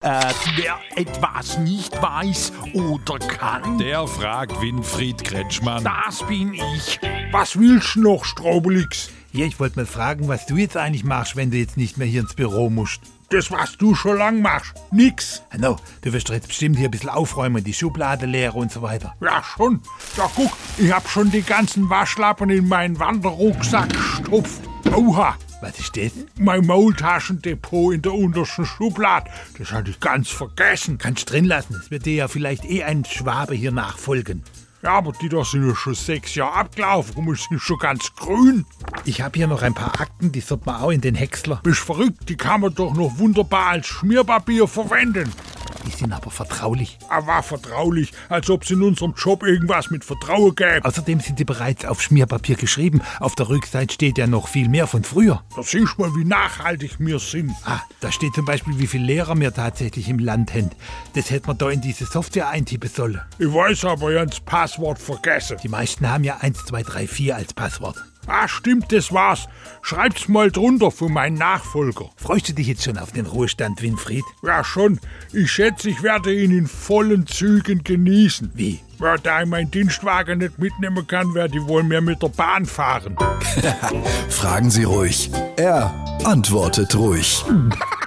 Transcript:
Wer etwas nicht weiß oder kann, Der fragt Winfried Kretschmann. das bin ich. Was willst du noch, Strobelix? Ja, ich wollte mal fragen, was du jetzt eigentlich machst, wenn du jetzt nicht mehr hier ins Büro musst. Das, was du schon lang machst. Nix. No, du wirst doch jetzt bestimmt hier ein bisschen aufräumen, die Schublade leeren und so weiter. Ja, schon. Ja, guck, ich hab schon die ganzen Waschlappen in meinen Wanderrucksack gestopft. Oha, Was ist das? mein Maultaschendepot in der untersten Schublade. Das hatte ich ganz vergessen. Kannst drin lassen, es wird dir ja vielleicht ein Schwabe hier nachfolgen. Ja, aber die da sind ja schon 6 Jahre abgelaufen und sind schon ganz grün. Ich habe hier noch ein paar Akten, die sollte man auch in den Häcksler. Bist verrückt, die kann man doch noch wunderbar als Schmierpapier verwenden. Die sind aber vertraulich. Aber vertraulich, als ob es in unserem Job irgendwas mit Vertrauen gäbe. Außerdem sind die bereits auf Schmierpapier geschrieben. Auf der Rückseite steht ja noch viel mehr von früher. Da siehst du mal, wie nachhaltig wir sind. Da steht zum Beispiel, wie viele Lehrer wir tatsächlich im Land haben. Das hätte man da in diese Software eintippen sollen. Ich weiß aber, ich hab das Passwort vergessen. Die meisten haben ja 1, 2, 3, 4 als Passwort. Stimmt, das war's. Schreib's mal drunter für meinen Nachfolger. Freust du dich jetzt schon auf den Ruhestand, Winfried? Ja, schon. Ich schätze, ich werde ihn in vollen Zügen genießen. Wie? Ja, da ich meinen Dienstwagen nicht mitnehmen kann, werde ich wohl mehr mit der Bahn fahren. Fragen Sie ruhig. Er antwortet ruhig.